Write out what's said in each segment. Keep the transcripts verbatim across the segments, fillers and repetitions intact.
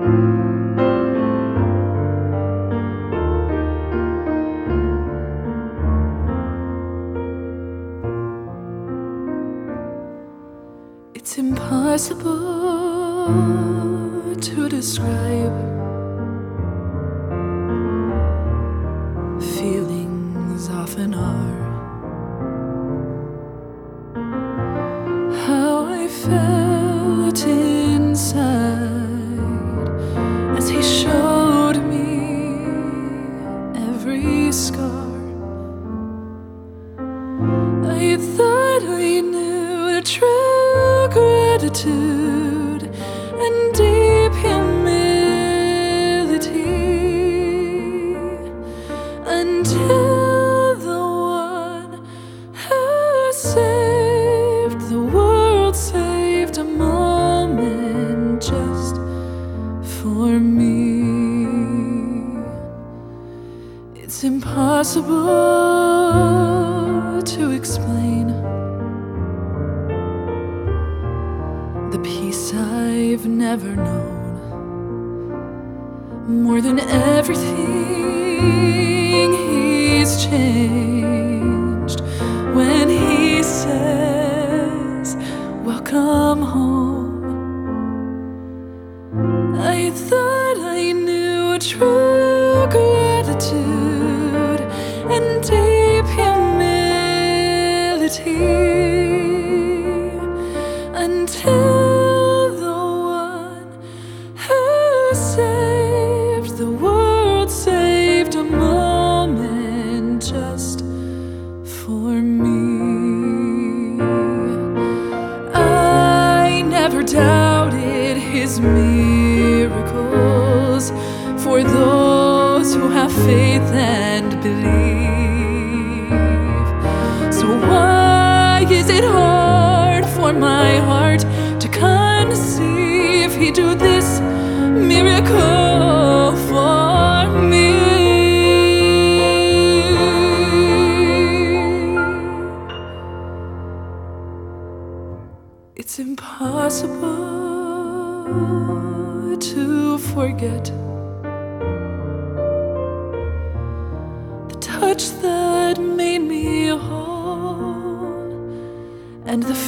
It's impossible to describe feelings often are. How I felt inside as he showed me every scar. I thought I knew the true gratitude and deep humility until the one who saved the world saved a moment just for me. It's impossible to explain the peace I've never known. More than everything, he's changed when he says, "Welcome home." I thought I knew true gratitude and deep humility until the one who saved the world saved a moment just for me. I never doubted his miracles for those who have faith and believe. So why is it hard for my heart to conceive he do this miracle for me? It's impossible to forget the touch that made me whole and the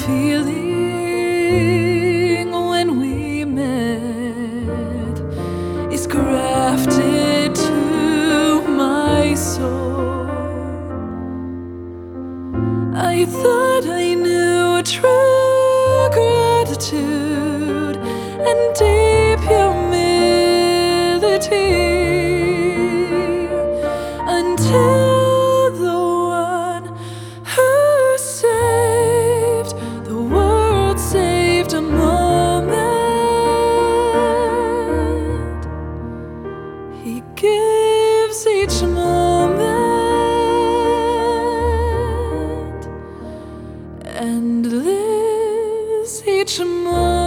feeling when we met is grafted to my soul. I thought I knew true gratitude and deep humility until the one who saved the world saved a moment. He gives each moment and lives each moment.